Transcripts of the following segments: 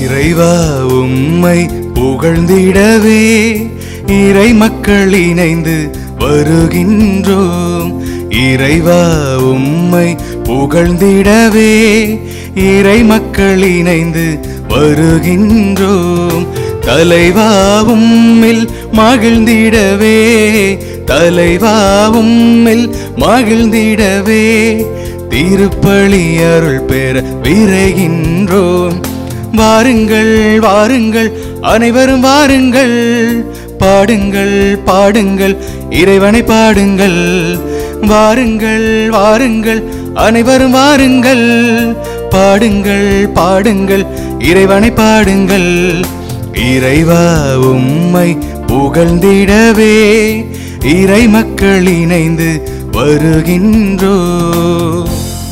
இறைவா உம்மை புகழ்ந்திடவே இறை மக்கள் இணைந்து வருகின்றோம். இறைவா உம்மை புகழ்ந்திடவே இறை மக்கள் இணைந்து வருகின்றோம். தலைவா உம்மில் மகிழ்ந்திடவே, தலைவா உம்மில் மகிழ்ந்திடவே திருப்பலி அருள் பெற விரைகின்றோம். வாருங்கள் வாருங்கள் அனைவரும் வாருங்கள், பாடுங்கள் பாடுங்கள் இறைவனை பாடுங்கள். வாருங்கள் வாருங்கள் அனைவரும் வாருங்கள், பாடுங்கள் பாடுங்கள் இறைவனை பாடுங்கள். இறைவா உம்மை புகழ்ந்திடவே இறை மக்கள் இணைந்து வருகின்றோம்.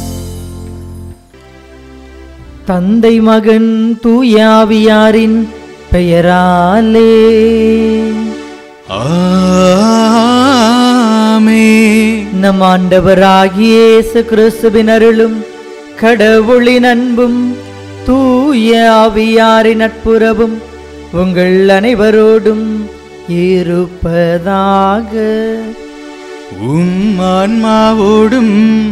தந்தை மகன் தூய ஆவியாரின் பெயராலே ஆமென். நம் ஆண்டவராகிய இயேசு கிறிஸ்துவின் அருளும் கடவுளின் அன்பும் தூய ஆவியாரின் நட்புறவும் உங்கள் அனைவரோடும் இருப்பதாக. உம் ஆன்மாவோடும்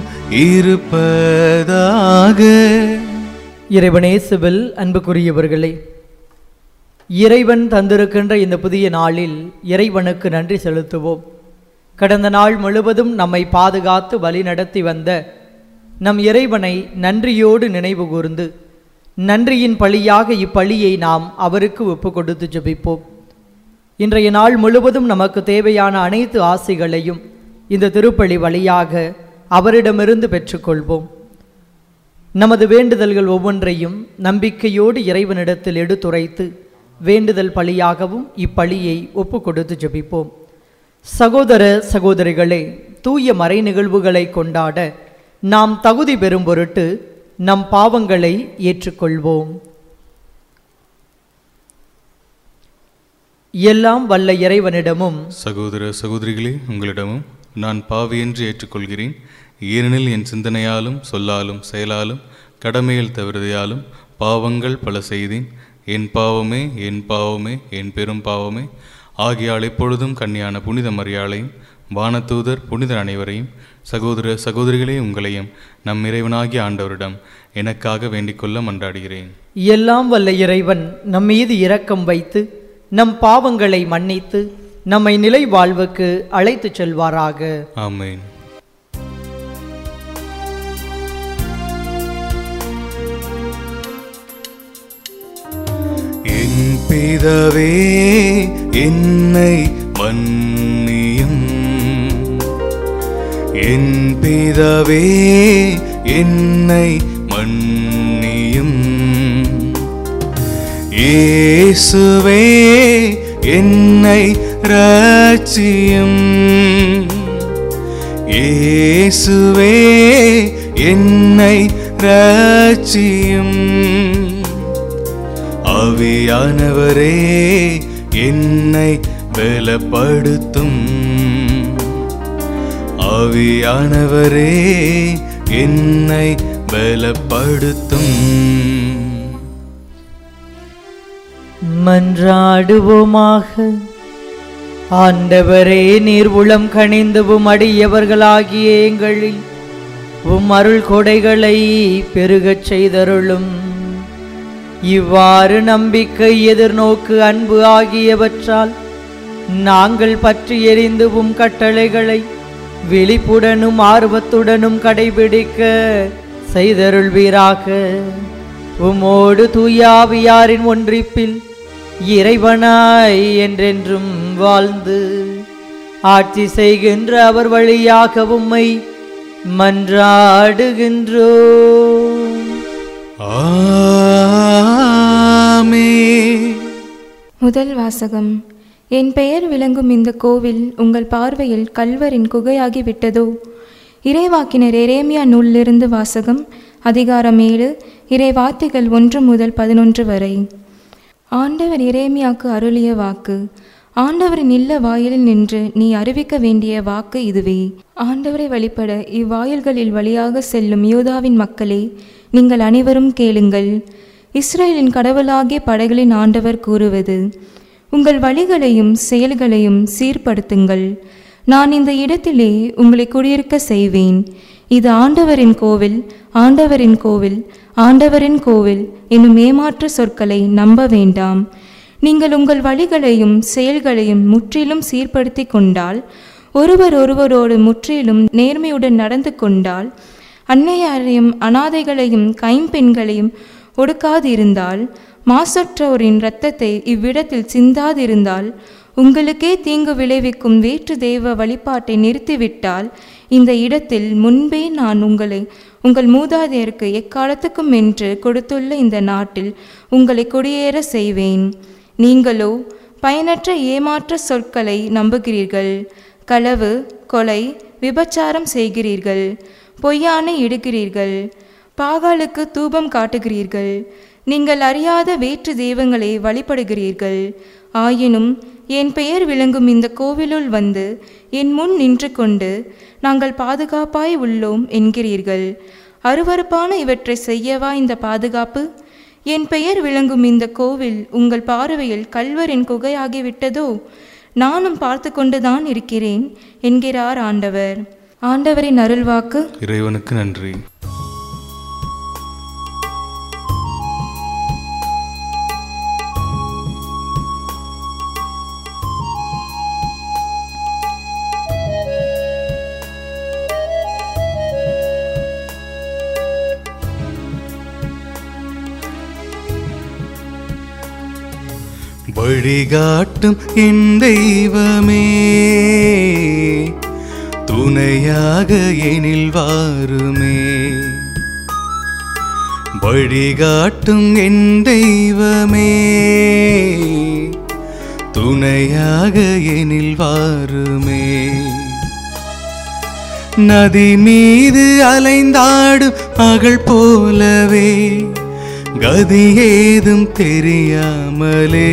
இருப்பதாக. இறைவனேசுவில் அன்புக்குரியவர்களே, இறைவன் தந்திருக்கின்ற இந்த புதிய நாளில் இறைவனுக்கு நன்றி செலுத்துவோம். கடந்த நாள் முழுவதும் நம்மை பாதுகாத்து வழி நடத்தி வந்த நம் இறைவனை நன்றியோடு நினைவு கூர்ந்து நன்றியின் பழியாக இப்பழியை நாம் அவருக்கு ஒப்பு கொடுத்து ஜெபிப்போம். இன்றைய நாள் முழுவதும் நமக்கு தேவையான அனைத்து ஆசைகளையும் இந்த திருப்பலி வழியாக அவரிடமிருந்து பெற்றுக்கொள்வோம். நமது வேண்டுதல்கள் ஒவ்வொன்றையும் நம்பிக்கையோடு இறைவனிடத்தில் எடுத்துரைத்து வேண்டுதல் பலியாகவும் இப்பலியை ஒப்பு கொடுத்து ஜெபிப்போம். சகோதர சகோதரிகளே, தூய மறை நிகழ்வுகளை கொண்டாட நாம் தகுதி பெறும் பொருட்டு நம் பாவங்களை ஏற்றுக்கொள்வோம். எல்லாம் வல்ல இறைவனிடமும் சகோதர சகோதரிகளே, உங்களிடமும் நான் பாவியென்று ஏற்றுக்கொள்கிறேன். ஏனெனில் என் சிந்தனையாலும் சொல்லாலும் செயலாலும் கடமையில் தவறுதையாலும் பாவங்கள் பல செய்தேன். என் பாவமே என் பாவமே என் பெரும் பாவமே. ஆகியால் எப்பொழுதும் கன்னியான புனித மரியாளையும் வானதூதர் புனிதர் அனைவரையும் சகோதர சகோதரிகளே உங்களையும் நம் இறைவனாகிய ஆண்டவரிடம் எனக்காக வேண்டிக் கொள்ள மன்றாடுகிறேன். எல்லாம் வல்ல இறைவன் நம் மீது இரக்கம் வைத்து நம் பாவங்களை மன்னித்து நம்மை நிலை வாழ்வுக்கு அழைத்து செல்வாராக. ஆமென். என் பிதாவே என்னை மன்னியும், என் பிதாவே என்னை மன்னியும். இயேசுவே என்னை இரட்சியும், இயேசுவே என்னை இரட்சியும். ஆவியானவரே என்னை பலப்படுத்தும், ஆவியானவரே என்னை பலப்படுத்தும். மன்றாடுவோமாக. ஆண்டவரே, நீர் உளம் கனிந்துவும் அடியவர்களாகிய எங்களில் உம் அருள் கொடைகளை பெருகச் செய்தருளும். இவ்வாறு நம்பிக்கை, எதிர்நோக்கு, அன்பு ஆகியவற்றால் நாங்கள் பற்றி எறிந்து உம் கட்டளைகளை விழிப்புடனும் ஆர்வத்துடனும் கடைபிடிக்க செய்தருள்வீராக. உமோடு தூயாவியாரின் ஒன்றிப்பில் இறைவனாய் என்றென்றும் வாழ்ந்து ஆட்சி செய்கின்ற அவர் வழியாக உம்மை மன்றாடுகின்றோம். ஆமென். முதல் வாசகம். என் பெயர் விளங்கும் இந்த கோவில் உங்கள் பார்வையில் கல்வரின் குகையாகி விட்டதோ? இறைவாக்கினர் எரேமியா நூலிலிருந்து வாசகம். அதிகாரம் 7, இறைவார்த்தைகள் 1 முதல் 11 வரை. ஆண்டவர் எரேமியாவுக்கு அருளிய வாக்கு. ஆண்டவரின் இல்ல வாயிலில் நின்று நீ அறிவிக்க வேண்டிய வாக்கு இதுவே. ஆண்டவரை வழிபட இவ்வாயில்களில் வழியாக செல்லும் யூதாவின் மக்களே, நீங்கள் அனைவரும் கேளுங்கள். இஸ்ரேலின் கடவுளாகிய படைகளின் ஆண்டவர் கூறுவது: உங்கள் வழிகளையும் செயல்களையும் சீர்படுத்துங்கள். நான் இந்த இடத்திலே உங்களை குடியிருக்க செய்வேன். இது ஆண்டவரின் கோவில், ஆண்டவரின் கோவில், ஆண்டவரின் கோவில் என்னும் ஏமாற்று சொற்களை நம்ப வேண்டாம். நீங்கள் உங்கள் வழிகளையும் செயல்களையும் முற்றிலும் சீர்படுத்தி கொண்டால், ஒருவரோடு முற்றிலும் நேர்மையுடன் நடந்து கொண்டால், அன்னையாரையும் அனாதைகளையும் கைம்பெண்களையும் ஒடுக்காதிருந்தால், மாசற்றோரின் இரத்தத்தை இவ்விடத்தில் சிந்தாதிருந்தால், உங்களுக்கே தீங்கு விளைவிக்கும் வேற்று தெய்வ வழிபாட்டை நிறுத்திவிட்டால், இந்த இடத்தில் முன்பே நான் உங்கள் மூதாதையருக்கு எக்காலத்துக்கும் என்று கொடுத்துள்ள இந்த நாட்டில் உங்களை குடியேற செய்வேன். நீங்களோ பயனற்ற ஏமாற்ற சொற்களை நம்புகிறீர்கள். களவு, கொலை, விபச்சாரம் செய்கிறீர்கள். பொய்யானை இடுகிறீர்கள். பாகாலுக்கு தூபம் காட்டுகிறீர்கள். நீங்கள் அறியாத வேற்று தெய்வங்களை வழிபடுகிறீர்கள். ஆயினும் என் பெயர் விளங்கும் இந்த கோவிலுள் வந்து என் முன் நின்று கொண்டு நாங்கள் பாதுகாப்பாய் உள்ளோம் என்கிறீர்கள். அருவருப்பான இவற்றை செய்யவா இந்த பாதுகாப்பு? என் பெயர் விளங்கும் இந்த கோவில் உங்கள் பார்வையில் கல்வரின் குகையாகிவிட்டதோ? நானும் பார்த்து கொண்டுதான் இருக்கிறேன் என்கிறார் ஆண்டவர். ஆண்டவரின் அருள்வாக்கு. இறைவனுக்கு நன்றி. வழிகாட்டும் என் தெய்வமே, துணையாக எனில் வாருமே. வழிகாட்டும் என் தெய்வமே, துணையாக எனில் வாருமே. நதி மீது அலைந்தாடும் மகள் போலவே, கதி ஏதும் தெரியாமலே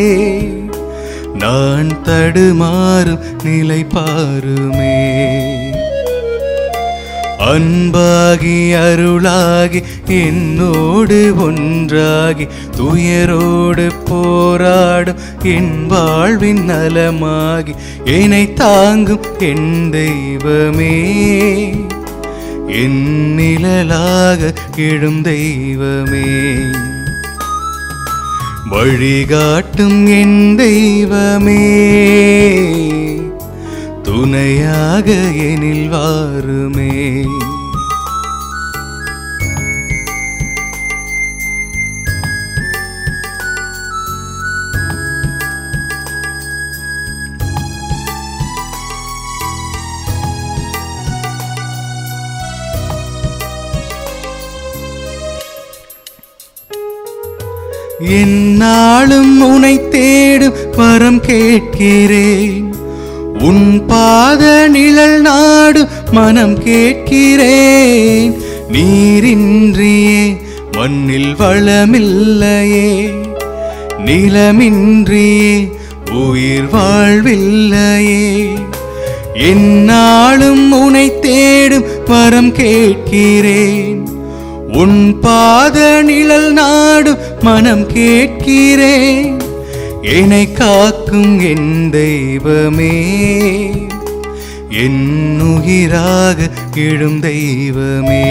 நான் தடுமாறும் நிலை பாருமே. அன்பாகி அருளாகி என்னோடு ஒன்றாகி துயரோடு போராடும் என் வாழ்வின் நலமாகி என்னை தாங்கும் என் தெய்வமே, என் நிழலாக எழும் தெய்வமே. வழிகாட்டும் என் தெய்வமே, துணையாக எனில் வாருமே. என்னாலும் உனை தேடும் வரம் கேட்கிறேன். உன் பாத நிழல் நாடு மனம் கேட்கிறேன். நீரின்றியே மண்ணில் வளமில்லையே, நிலமின்றியே உயிர் வாழ்வில்லையே. என்னாலும் உனை தேடும் வரம் கேட்கிறேன். உன் பாத நிழல் நாடு மனம் கேட்கிறேன். என்னை காக்கும் என் தெய்வமே, என் உயிராக எழும் தெய்வமே.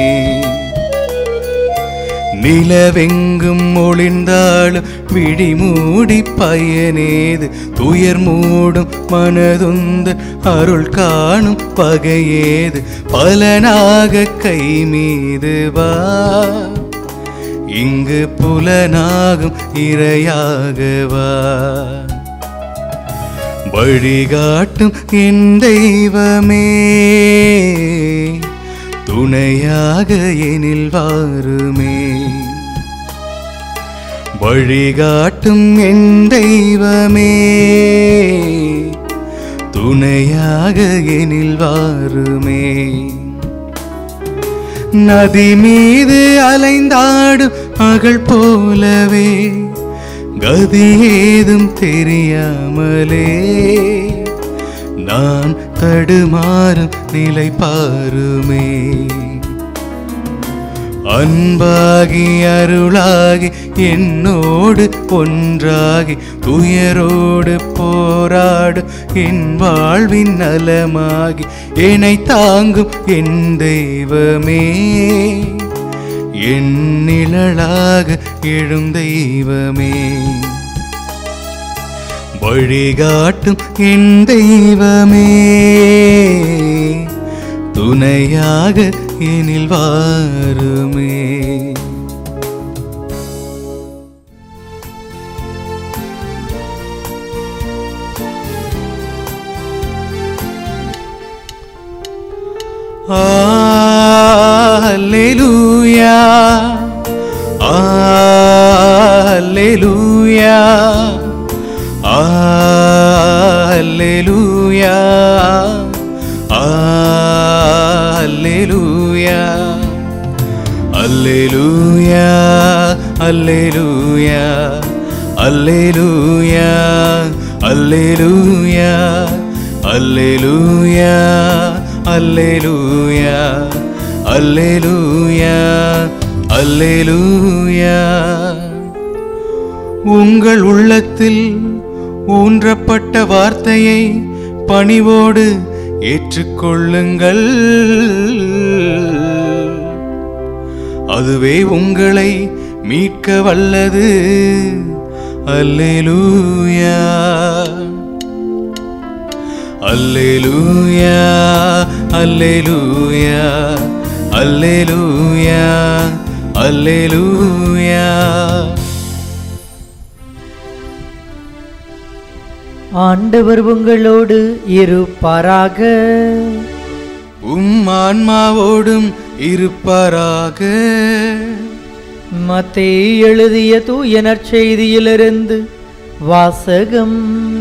நிலவெங்கும் ஒளிர்ந்தாலும் விழி மூடி பயனேது, துயர் மூடும் மனதுந்து அருள் காணும் பகையேது. பலனாக கை மீது வா, இங்கு புலனாகும் இறையாக வா. வழிகாட்டும் என் தெய்வமே, துணையாக எனில் வாருமே. வழிகாட்டும் என் தெய்வமே, துணையாக எனில் வாருமே. நதி மீது அலைந்தாடும் மகள் போலவே, கதி ஏதும் தெரியாமலே நான் தடுமாறும் நிலை பாருமே. அன்பாகி அருளாகி என்னோடு ஒன்றாகி துயரோடு போராடு என் வாழ்வின் நலமாகி என்னை தாங்கும் என் தெய்வமே, என் நிழலாக எழும் தெய்வமே, வழிகாட்டும் என் தெய்வமே, துணையாக எனில் வாருமே. அல்லேலூயா, அல்லேலூயா, அல்லேலூயா, அல்லேலூயா, அல்லேலூயா, அல்லேலூயா, அல்லேலூயா, அல்லேலூயா, அல்லேலூயா, அல்லேலூயா, அல்லேலூயா, அல்லேலூயா. உங்கள் உள்ளத்தில் ஊன்றப்பட்ட வார்த்தையை பணிவோடு ஏற்றுக்கொள்ளுங்கள், அதுவே உங்களை மீட்க வல்லது. அல்லேலூயா, அல்லேலூயா, அல்லேலூயா, அல்லேலூயா, அல்லேலூயா. ஆண்டவர் உங்களோடு இருப்பாராக. ஆன்மாவோடும் இருப்பாராக. மத்தேயு எழுதிய தூய நற்செய்தியிலிருந்து வாசகம்.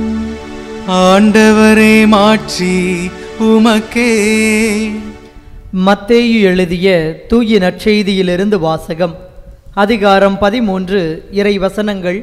ஆண்டவரே மாட்சி உமக்கே. மத்தேயு எழுதிய தூய நற்செய்தியிலிருந்து வாசகம். அதிகாரம் 13, இறை வசனங்கள்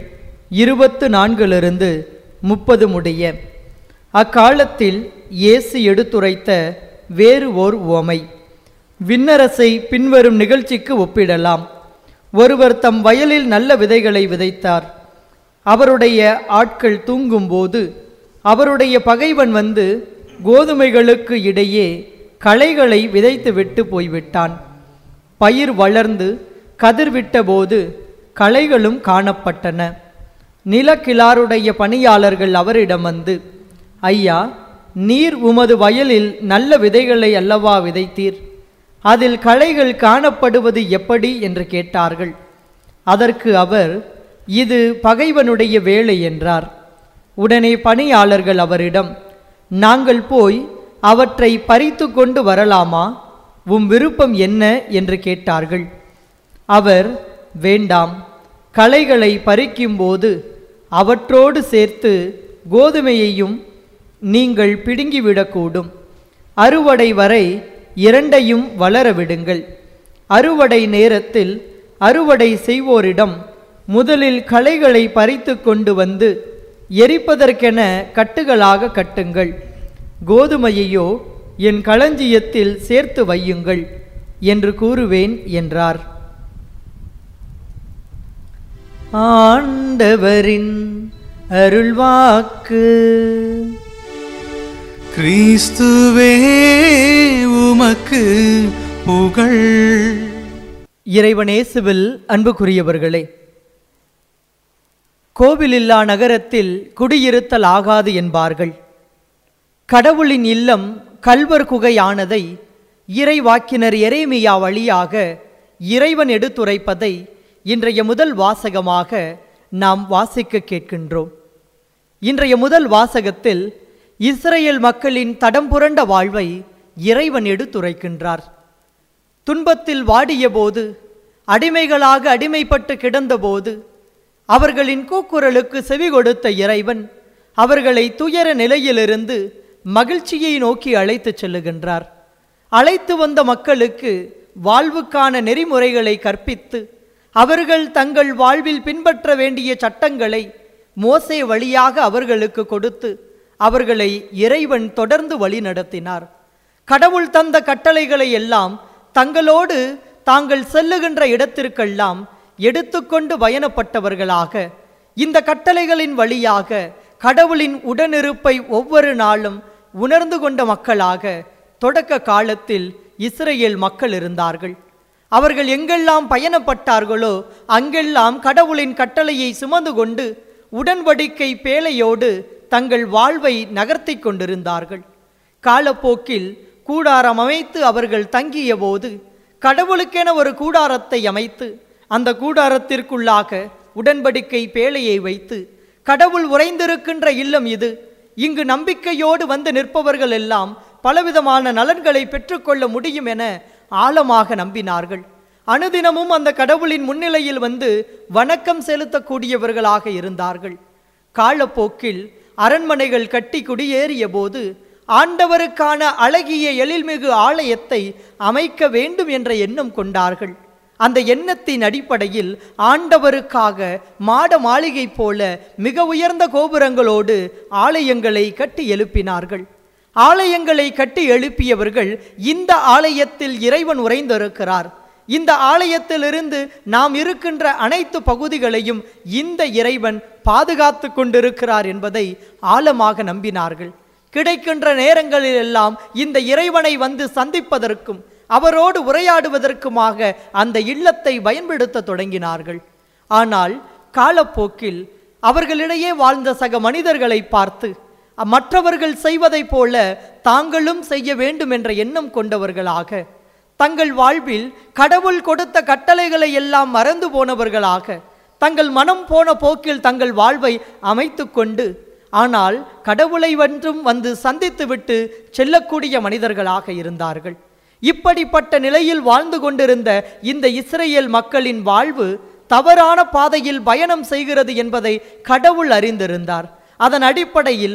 24 30 முடிய. அக்காலத்தில் இயேசு எடுத்துரைத்த வேறு ஓர் உவமை விண்ணரசை பின்வரும் நிகழ்ச்சிக்கு ஒப்பிடலாம். ஒருவர் தம் வயலில் நல்ல விதைகளை விதைத்தார். அவருடைய ஆட்கள் தூங்கும்போது அவருடைய பகைவன் வந்து கோதுமைகளுக்கு இடையே களைகளை விதைத்து விட்டு போய்விட்டான். பயிர் வளர்ந்து கதிர்விட்ட போது களைகளும் காணப்பட்டன. நிலக்கிழாருடைய பணியாளர்கள் அவரிடம் வந்து, ஐயா, நீர் உமது வயலில் நல்ல விதைகளை அல்லவா விதைத்தீர், அதில் களைகள் காணப்படுவது எப்படி என்று கேட்டார்கள். அதற்கு அவர், இது பகைவனுடைய வேலை என்றார். உடனே பணியாளர்கள் அவரிடம், நாங்கள் போய் அவற்றை பறித்து கொண்டு வரலாமா, உம் விருப்பம் என்ன என்று கேட்டார்கள். அவர், வேண்டாம், களைகளை பறிக்கும்போது அவற்றோடு சேர்த்து கோதுமையையும் நீங்கள் பிடுங்கிவிடக்கூடும். அறுவடை வரை இரண்டையும் வளர விடுங்கள். அறுவடை நேரத்தில் அறுவடை செய்வோரிடம் முதலில் களைகளை பறித்து கொண்டு வந்து எரிப்பதற்கென கட்டுகளாக கட்டுங்கள். கோதுமையையோ என் களஞ்சியத்தில் சேர்த்து வையுங்கள் என்று கூறுவேன் என்றார். ஆண்டவரின் அருள்வாக்கு. கிறிஸ்துவே உமக்கு புகழ். இறைவனேசுவில் அன்புக்குரியவர்களே, கோவிலில்லா நகரத்தில் குடியிருத்தல் ஆகாது என்பார்கள். கடவுளின் இல்லம் கல்வர் குகையானதை இறைவாக்கினர் எரேமியா வழியாக இறைவன் எடுத்துரைப்பதை இன்றைய முதல் வாசகமாக நாம் வாசிக்க கேட்கின்றோம். இன்றைய முதல் வாசகத்தில் இஸ்ரேல் மக்களின் தடம் புரண்ட வாழ்வை இறைவன் எடுத்துரைக்கின்றார். துன்பத்தில் வாடிய போது, அடிமைகளாக அடிமைப்பட்டு கிடந்தபோது அவர்களின் கூக்குரலுக்கு செவி கொடுத்த இறைவன் அவர்களை துயர நிலையிலிருந்து மகிழ்ச்சியை நோக்கி அழைத்துச் செல்லுகின்றார். அழைத்து வந்த மக்களுக்கு வாழ்வுக்கான நெறிமுறைகளை கற்பித்து அவர்கள் தங்கள் வாழ்வில் பின்பற்ற வேண்டிய சட்டங்களை மோசே வழியாக அவர்களுக்கு கொடுத்து அவர்களை இறைவன் தொடர்ந்து வழி நடத்தினார். கடவுள் தந்த கட்டளைகளை எல்லாம் தங்களோடு தாங்கள் செல்லுகின்ற இடத்திற்கெல்லாம் எடுத்துக்கொண்டு பயணப்பட்டவர்களாக இந்த கட்டளைகளின் வழியாக கடவுளின் உடனிருப்பை ஒவ்வொரு நாளும் உணர்ந்து கொண்ட மக்களாக தொடக்க காலத்தில் இஸ்ரேல் மக்கள் இருந்தார்கள். அவர்கள் எங்கெல்லாம் பயணப்பட்டார்களோ அங்கெல்லாம் கடவுளின் கட்டளையை சுமந்து கொண்டு உடன்படிக்கை பேழையோடு தங்கள் வாழ்வை நகர்த்தி கொண்டிருந்தார்கள். காலப்போக்கில் கூடாரம் அமைத்து அவர்கள் தங்கிய போது கடவுளுக்கென ஒரு கூடாரத்தை அமைத்து அந்த கூடாரத்திற்குள்ளாக உடன்படிக்கை பேழையை வைத்து கடவுள் உறைந்திருக்கின்ற இல்லம் இது, இங்கு நம்பிக்கையோடு வந்து நிற்பவர்கள் எல்லாம் பலவிதமான நலன்களை பெற்றுக்கொள்ள முடியும் என ஆழமாக நம்பினார்கள். அனுதினமும் அந்த கடவுளின் முன்னிலையில் வந்து வணக்கம் செலுத்தக்கூடியவர்களாக இருந்தார்கள். காலப்போக்கில் அரண்மனைகள் கட்டி குடியேறிய போது ஆண்டவருக்கான அழகிய எழில்மிகு ஆலயத்தை அமைக்க வேண்டும் என்ற எண்ணம் கொண்டார்கள். அந்த எண்ணத்தின் அடிப்படையில் ஆண்டவருக்காக மாட மாளிகை போல மிக உயர்ந்த கோபுரங்களோடு ஆலயங்களை கட்டி எழுப்பினார்கள். ஆலயங்களை கட்டி எழுப்பியவர்கள் இந்த ஆலயத்தில் இறைவன் உறைந்திருக்கிறார், இந்த ஆலயத்திலிருந்து நாம் இருக்கின்ற அனைத்து பகுதிகளையும் இந்த இறைவன் பாதுகாத்து கொண்டிருக்கிறார் என்பதை ஆழமாக நம்பினார்கள். கிடைக்கின்ற நேரங்களிலெல்லாம் இந்த இறைவனை வந்து சந்திப்பதற்கும் அவரோடு உரையாடுவதற்குமாக அந்த இல்லத்தை பயன்படுத்த தொடங்கினார்கள். ஆனால் காலப்போக்கில் அவர்களிடையே வாழ்ந்த சக மனிதர்களை பார்த்து மற்றவர்கள் செய்வதைப் போல தாங்களும் செய்ய வேண்டும் என்ற எண்ணம் கொண்டவர்களாக, தங்கள் வாழ்வில் கடவுள் கொடுத்த கட்டளைகளை எல்லாம் மறந்து போனவர்களாக, தங்கள் மனம் போன போக்கில் தங்கள் வாழ்வை அமைத்து கொண்டு ஆனால் கடவுளை ஒன்றும் வந்து சந்தித்துவிட்டு செல்லக்கூடிய மனிதர்களாக இருந்தார்கள். இப்படிப்பட்ட நிலையில் வாழ்ந்து கொண்டிருந்த இந்த இஸ்ரேல் மக்களின் வாழ்வு தவறான பாதையில் பயணம் செய்கிறது என்பதை கடவுள் அறிந்திருந்தார். அதன் அடிப்படையில்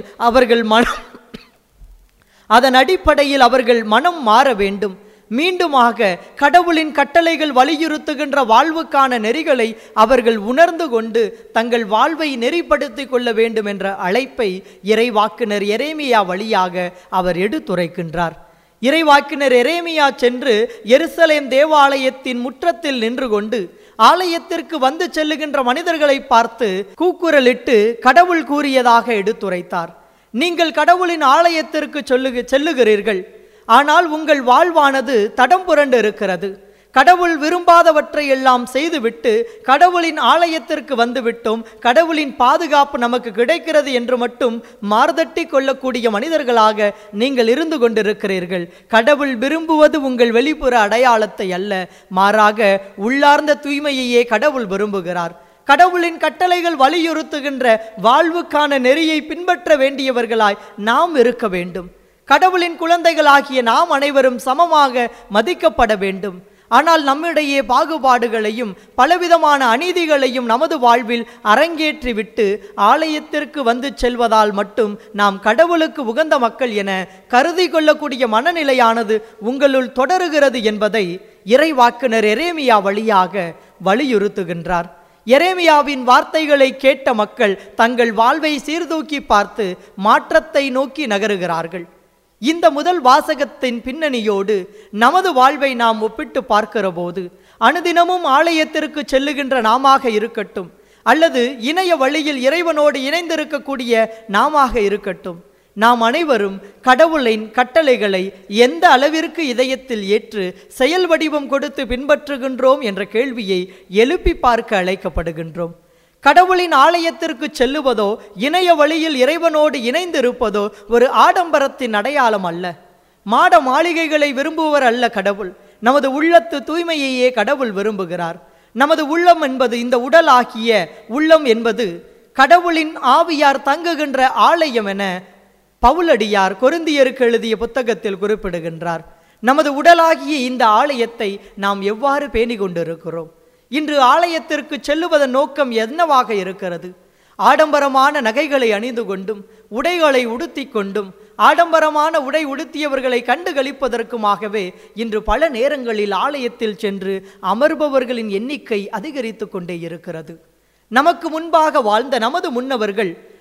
அவர்கள் மனம் மாற வேண்டும். மீண்டுமாக கடவுளின் கட்டளைகள் வலியுறுத்துகின்ற வாழ்வுக்கான நெறிகளை அவர்கள் உணர்ந்து கொண்டு தங்கள் வாழ்வை நெறிப்படுத்திக் கொள்ள வேண்டும் என்ற அழைப்பை இறைவாக்கினர் எரேமியா வழியாக அவர் எடுத்துரைக்கின்றார். இறைவாக்கினர் எரேமியா சென்று எருசலேம் தேவாலயத்தின் முற்றத்தில் நின்று கொண்டு ஆலயத்திற்கு வந்து செல்லுகின்ற மனிதர்களை பார்த்து கூக்குரலிட்டு கடவுள் கூறியதாக எடுத்துரைத்தார். நீங்கள் கடவுளின் ஆலயத்திற்கு செல்லுகிறீர்கள், ஆனால் உங்கள் வாழ்வானது தடம் புரண்டு இருக்கிறது. கடவுள் விரும்பாதவற்றை எல்லாம் செய்துவிட்டு கடவுளின் ஆலயத்திற்கு வந்துவிட்டோம், கடவுளின் பாதுகாப்பு நமக்கு கிடைக்கிறது என்று மட்டும் மார்தட்டி கொள்ளக்கூடிய மனிதர்களாக நீங்கள் இருந்து கொண்டிருக்கிறீர்கள். கடவுள் விரும்புவது உங்கள் வெளிப்புற அடையாளத்தை அல்ல, மாறாக உள்ளார்ந்த தூய்மையையே கடவுள் விரும்புகிறார். கடவுளின் கட்டளைகள் வலியுறுத்துகின்ற வாழ்வுக்கான நெறியை பின்பற்ற வேண்டியவர்களாய் நாம் இருக்க வேண்டும். கடவுளின் குழந்தைகளாகிய நாம் அனைவரும் சமமாக மதிக்கப்பட வேண்டும். ஆனால் நம்மிடையே பாகுபாடுகளையும் பலவிதமான அநீதிகளையும் நமது வாழ்வில் அரங்கேற்றிவிட்டு ஆலயத்திற்கு வந்து செல்வதால் மட்டும் நாம் கடவுளுக்கு உகந்த மக்கள் என கருதி கொள்ளக்கூடிய மனநிலையானது உங்களுள் தொடருகிறது என்பதை இறைவாக்கினர் எரேமியா வழியாக வலியுறுத்துகின்றார். எரேமியாவின் வார்த்தைகளை கேட்ட மக்கள் தங்கள் வாழ்வை சீர்தூக்கி பார்த்து மாற்றத்தை நோக்கி நகருகிறார்கள். இந்த முதல் வாசகத்தின் பின்னணியோடு நமது வாழ்வை நாம் ஒப்பிட்டு பார்க்கிற போது அனுதினமும் ஆலயத்திற்கு செல்லுகின்ற நாமாக இருக்கட்டும், அல்லது இணைய வழியில் இறைவனோடு இணைந்திருக்கக்கூடிய நாமாக இருக்கட்டும், நாம் அனைவரும் கடவுளின் கட்டளைகளை எந்த அளவிற்கு இதயத்தில் ஏற்று செயல் வடிவம் கொடுத்து பின்பற்றுகின்றோம் என்ற கேள்வியை எழுப்பி பார்க்க அழைக்கப்படுகின்றோம். கடவுளின் ஆலயத்திற்கு செல்லுவதோ இணைய வழியில் இறைவனோடு இணைந்திருப்பதோ ஒரு ஆடம்பரத்தின் அடையாளம் அல்ல. மாட மாளிகைகளை விரும்புவர் அல்ல கடவுள். நமது உள்ளத்து தூய்மையையே கடவுள் விரும்புகிறார். நமது உள்ளம் என்பது, இந்த உடல் ஆகிய உள்ளம் என்பது கடவுளின் ஆவியார் தங்குகின்ற ஆலயம் என பவுலடியார் கொரிந்தியருக்கு எழுதிய புத்தகத்தில் குறிப்பிடுகின்றார். நமது உடலாகிய இந்த ஆலயத்தை நாம் எவ்வாறு பேணி கொண்டிருக்கிறோம்? இன்று ஆலயத்திற்கு செல்லுவதன் நோக்கம் என்னவாக இருக்கிறது? ஆடம்பரமான நகைகளை அணிந்து கொண்டும் உடைகளை உடுத்தி கொண்டும் ஆடம்பரமான உடை உடுத்தியவர்களை கண்டுகளிப்பதற்குமாகவே இன்று பல நேரங்களில் ஆலயத்தில் சென்று அமர்பவர்களின் எண்ணிக்கை அதிகரித்து கொண்டே இருக்கிறது. நமக்கு முன்பாக வாழ்ந்த நமது முன்னவர்கள்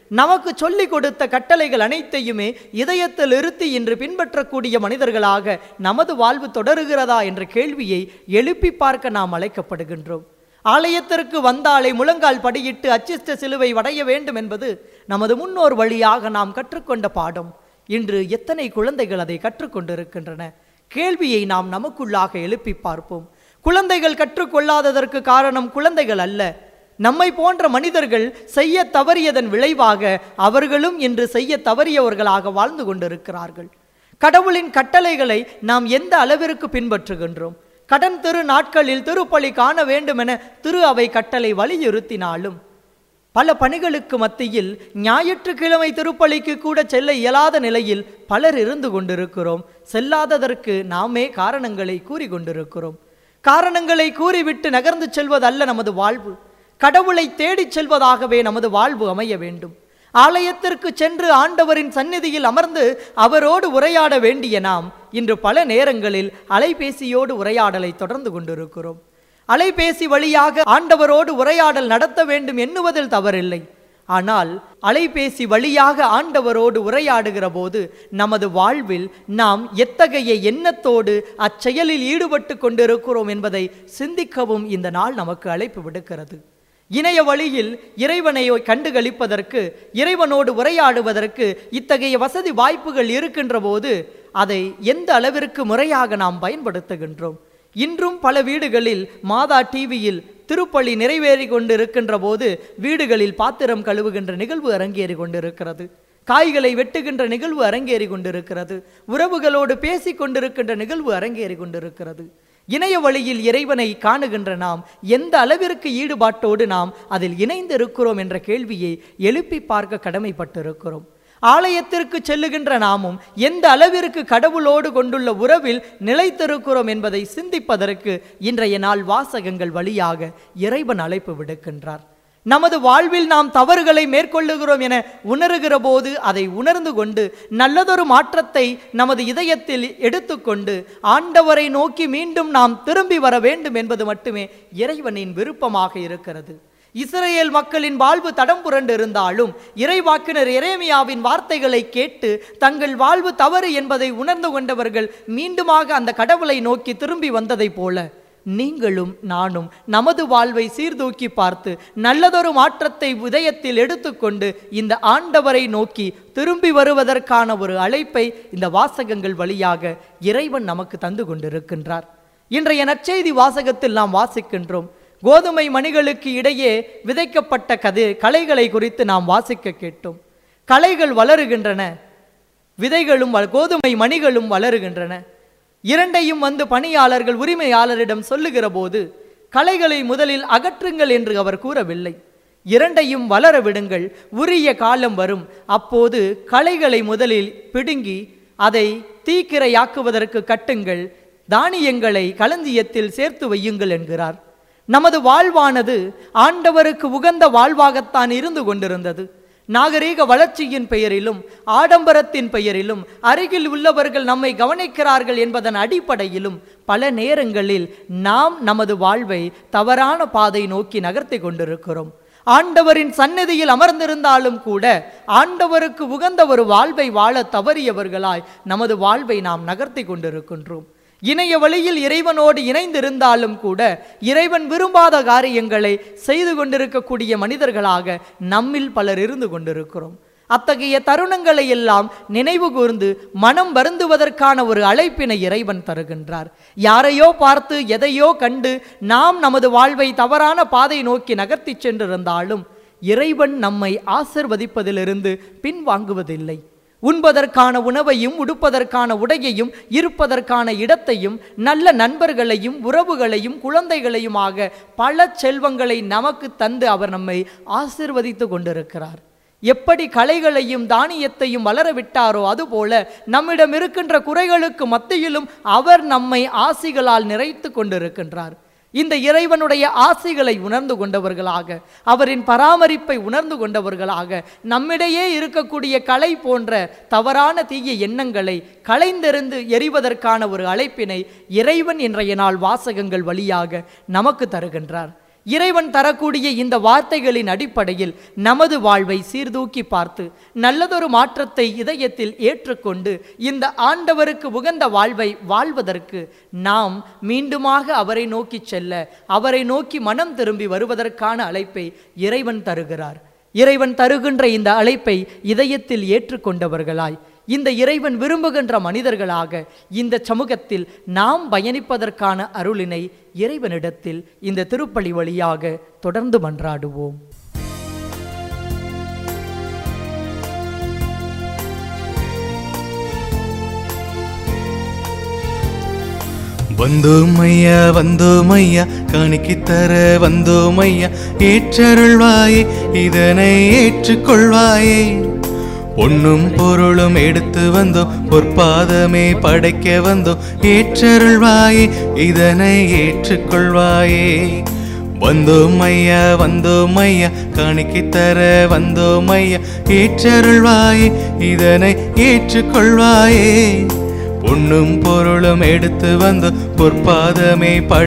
நமக்கு சொல்லிக் கொடுத்த கட்டளைகள் அனைத்தையுமே இதயத்தில் இருத்தி இன்று பின்பற்றக்கூடிய மனிதர்களாக நமது வாழ்வு தொடருகிறதா என்ற கேள்வியை எழுப்பி பார்க்க நாம் அழைக்கப்படுகின்றோம். ஆலயத்திற்கு வந்தாலே முழங்கால் படியிட்டு அச்சிஷ்ட சிலுவை வடைய வேண்டும் என்பது நமது முன்னோர் வழியாக நாம் கற்றுக்கொண்ட பாடம். இன்று எத்தனை குழந்தைகள் அதை கற்றுக்கொண்டிருக்கின்றன? கேள்வியை நாம் நமக்குள்ளாக எழுப்பி பார்ப்போம். குழந்தைகள் கற்றுக்கொள்ளாததற்கு காரணம் குழந்தைகள் அல்ல, நம்மை போன்ற மனிதர்கள் செய்ய தவறியதன் விளைவாக அவர்களும் இன்று செய்ய தவறியவர்களாக வாழ்ந்து கொண்டிருக்கிறார்கள். கடவுளின் கட்டளைகளை நாம் எந்த அளவிற்கு பின்பற்றுகின்றோம்? கடன் திரு நாட்களில் திருப்பலி காண வேண்டுமென திரு அவை கட்டளை வலியுறுத்தினாலும் பல பணிகளுக்கு மத்தியில் ஞாயிற்றுக்கிழமை திருப்பலிக்கு கூட செல்ல இயலாத நிலையில் பலர் இருந்து கொண்டிருக்கிறோம். செல்லாததற்கு நாமே காரணங்களை கூறி கொண்டிருக்கிறோம். காரணங்களை கூறிவிட்டு நகர்ந்து செல்வதல்ல நமது வாழ்வு. கடவுளை தேடிச் செல்வதாகவே நமது வாழ்வு அமைய வேண்டும். ஆலயத்திற்கு சென்று ஆண்டவரின் சந்நிதியில் அமர்ந்து அவரோடு உரையாட வேண்டிய நாம் இன்று பல நேரங்களில் அலைபேசியோடு உரையாடலை தொடர்ந்து கொண்டிருக்கிறோம். அலைபேசி வழியாக ஆண்டவரோடு உரையாடல் நடத்த வேண்டும் எண்ணுவதில் தவறில்லை. ஆனால் அலைபேசி வழியாக ஆண்டவரோடு உரையாடுகிற போது நமது வாழ்வில் நாம் எத்தகைய எண்ணத்தோடு அச்செயலில் ஈடுபட்டு கொண்டிருக்கிறோம் என்பதை சிந்திக்கவும் இந்த நாள் நமக்கு அழைப்பு விடுக்கிறது. இணைய வழியில் இறைவனை கண்டுகளிப்பதற்கு, இறைவனோடு உரையாடுவதற்கு இத்தகைய வசதி வாய்ப்புகள் இருக்கின்ற போது அதை எந்த அளவிற்கு முறையாக நாம் பயன்படுத்துகின்றோம்? இன்றும் பல வீடுகளில் மாதா டிவியில் திருப்பலி நிறைவேறி கொண்டிருக்கின்ற போது வீடுகளில் பாத்திரம் கழுவுகின்ற நிகழ்வு அரங்கேறி கொண்டிருக்கிறது. காய்களை வெட்டுகின்ற நிகழ்வு அரங்கேறி கொண்டிருக்கிறது. உறவுகளோடு பேசி கொண்டிருக்கின்ற நிகழ்வு அரங்கேறி கொண்டிருக்கிறது. இணைய வழியில் இறைவனை காணுகின்ற நாம் எந்த அளவிற்கு ஈடுபாட்டோடு நாம் அதில் இணைந்திருக்கிறோம் என்ற கேள்வியை எழுப்பி பார்க்க கடமைப்பட்டிருக்கிறோம். ஆலயத்திற்கு செல்லுகின்ற நாமும் எந்த அளவிற்கு கடவுளோடு கொண்டுள்ள உறவில் நிலைத்திருக்கிறோம் என்பதை சிந்திப்பதற்கு இன்றைய நாள் வாசகங்கள் வழியாக இறைவன் அழைப்பு விடுக்கின்றார். நமது வாழ்வில் நாம் தவறுகளை மேற்கொள்ளுகிறோம் என உணர்கிற போது அதை உணர்ந்து கொண்டு நல்லதொரு மாற்றத்தை நமது இதயத்தில் எடுத்துக்கொண்டு ஆண்டவரை நோக்கி மீண்டும் நாம் திரும்பி வர வேண்டும் என்பது மட்டுமே இறைவனின் விருப்பமாக இருக்கிறது. இஸ்ரேல் மக்களின் வாழ்வு தடம் புரண்டு இருந்தாலும் இறைவாக்கினர் எரேமியாவின் வார்த்தைகளை கேட்டு தங்கள் வாழ்வு தவறு என்பதை உணர்ந்து கொண்டவர்கள் மீண்டுமாக அந்த கடவுளை நோக்கி திரும்பி வந்ததை போல நீங்களும் நானும் நமது வாழ்வை சீர்தூக்கி பார்த்து நல்லதொரு மாற்றத்தை இதயத்தில் எடுத்துக்கொண்டு இந்த ஆண்டவரை நோக்கி திரும்பி வருவதற்கான ஒரு அழைப்பை இந்த வாசகங்கள் வழியாக இறைவன் நமக்கு தந்து கொண்டிருக்கின்றார். இன்றைய நற்செய்தி வாசகத்தில் நாம் வாசிக்கின்றோம். கோதுமை மணிகளுக்கு இடையே விதைக்கப்பட்ட களைகளை குறித்து நாம் வாசிக்க கேட்டோம். களைகள் வளருகின்றன, விதைகளும் கோதுமை மணிகளும் வளருகின்றன. இரண்டையும் பணியாளர்கள் உரிமையாளரிடம் சொல்லுகிற போது களைகளை முதலில் அகற்றுங்கள் என்று அவர் கூறவில்லை. இரண்டையும் வளர விடுங்கள், உரிய காலம் வரும், அப்போது களைகளை முதலில் பிடுங்கி அதை தீக்கிரையாக்குவதற்கு கட்டுங்கள், தானியங்களை களஞ்சியத்தில் சேர்த்து வையுங்கள் என்கிறார். நமது வாழ்வானது ஆண்டவருக்கு உகந்த வாழ்வாகத்தான் இருந்து கொண்டிருந்தது. நாகரீக வளர்ச்சியின் பெயரிலும் ஆடம்பரத்தின் பெயரிலும் அருகில் உள்ளவர்கள் நம்மை கவனிக்கிறார்கள் என்பதன் அடிப்படையிலும் பல நேரங்களில் நாம் நமது வாழ்வை தவறான பாதை நோக்கி நகர்த்தி கொண்டிருக்கிறோம். ஆண்டவரின் சந்நிதியில் அமர்ந்திருந்தாலும் கூட ஆண்டவருக்கு உகந்த ஒரு வாழ்வை வாழ தவறியவர்களாய் நமது வாழ்வை நாம் நகர்த்தி கொண்டிருக்கின்றோம். இணைய வழியில் இறைவனோடு இணைந்திருந்தாலும் கூட இறைவன் விரும்பாத காரியங்களை செய்து கொண்டிருக்கக்கூடிய மனிதர்களாக நம்மில் பலர் இருந்து கொண்டிருக்கிறோம். அத்தகைய தருணங்களை எல்லாம் நினைவு கூர்ந்து மனம் வருந்துவதற்கான ஒரு அழைப்பினை இறைவன் தருகின்றார். யாரையோ பார்த்து எதையோ கண்டு நாம் நமது வாழ்வை தவறான பாதை நோக்கி நகர்த்தி சென்றிருந்தாலும் இறைவன் நம்மை ஆசிர்வதிப்பதிலிருந்து பின்வாங்குவதில்லை. உண்பதற்கான உணவையும் உடுப்பதற்கான உடையையும் இருப்பதற்கான இடத்தையும் நல்ல நண்பர்களையும் உறவுகளையும் குழந்தைகளையுமாக பல செல்வங்களை நமக்கு தந்து அவர் நம்மை ஆசிர்வதித்து கொண்டிருக்கிறார். எப்படி களைகளையும் தானியத்தையும் வளர விட்டாரோ அதுபோல நம்மிடம் இருக்கின்ற குறைகளுக்கு மத்தியிலும் அவர் நம்மை ஆசிகளால் நிறைத்து கொண்டிருக்கின்றார். இந்த இறைவனுடைய ஆசைகளை உணர்ந்து கொண்டவர்களாக, அவரின் பராமரிப்பை உணர்ந்து கொண்டவர்களாக நம்மிடையே இருக்கக்கூடிய களை போன்ற தவறான தீய எண்ணங்களை களைந்தெறிந்து எறிவதற்கான ஒரு அழைப்பினை இறைவன் இன்றைய நாள் வாசகங்கள் வழியாக நமக்கு தருகின்றார். இறைவன் தரக்கூடிய இந்த வார்த்தைகளின் அடிப்படையில் நமது வாழ்வை சீர்தூக்கி பார்த்து நல்லதொரு மாற்றத்தை இதயத்தில் ஏற்றுக்கொண்டு இந்த ஆண்டவருக்கு உகந்த வாழ்வை வாழ்வதற்கு நாம் மீண்டுமாக அவரை நோக்கி செல்ல, அவரை நோக்கி மனம் திரும்பி வருவதற்கான அழைப்பை இறைவன் தருகிறார். இறைவன் தருகின்ற இந்த அழைப்பை இதயத்தில் ஏற்றுக்கொண்டவர்களாய், இந்த இறைவன் விரும்புகின்ற மனிதர்களாக இந்த சமூகத்தில் நாம் பயணிப்பதற்கான அருளினை இறைவனிடத்தில் இந்த திருப்பலி வழியாக தொடர்ந்து மன்றாடுவோம். வந்தோம் ஐயா வந்தோம் ஐயா, காணிக்கை தர வந்தோம் ஐயா, ஏற்றருள்வாயே இதனை ஏற்றுக்கொள்வாயே. பொன்னும் பொருளும் எடுத்து வந்தோம், பொற்பாதமே படைக்க வந்தோம், ஏற்றருள்வாயே இதனை ஏற்றுக்கொள்வாயே. வந்தோம் ஐயா வந்தோம் ஐயா, காணிக்கை தர வந்தோம் ஐயா, ஏற்றருள்வாயே இதனை ஏற்றுக்கொள்வாயே. பொன்னும் பொருளும் எடுத்து வந்தோம், பொற்பாதமே